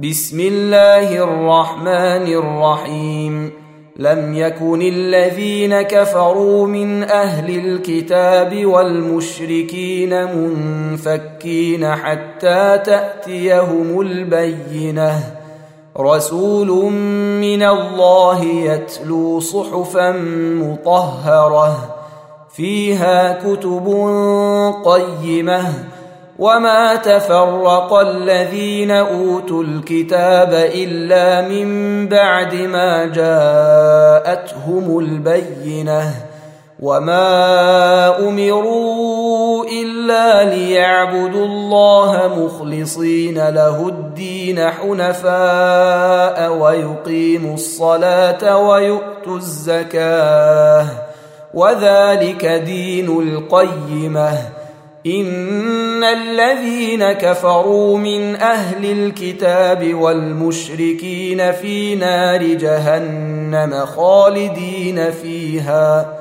بسم الله الرحمن الرحيم. لم يكن الذين كفروا من أهل الكتاب والمشركين منفكين حتى تأتيهم البينة. رسول من الله يتلو صحفا مطهرة فيها كتب قيمة وما تفرق الذين أوتوا الكتاب إلا من بعد ما جاءتهم البينة وما أمروا إلا ليعبدوا الله مخلصين له الدين حنفاء ويقيموا الصلاة ويؤتوا الزكاة وذلك دين القيمة. إن الذين كفروا من أهل الكتاب والمشركين في نار جهنم خالدين فيها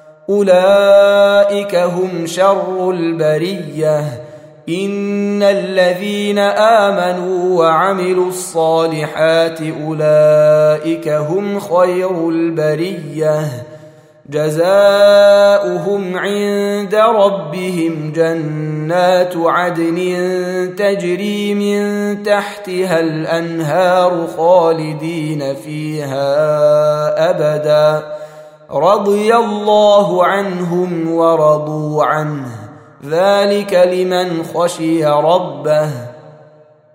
أولئك هم شر البرية. إن الذين آمنوا وعملوا الصالحات أولئك هم خير البرية. جزاؤهم عند ربهم جنات عدن تجري من تحتها الأنهار خالدين فيها أبدا رضي الله عنهم ورضوا عنه ذلك لمن خشي ربه.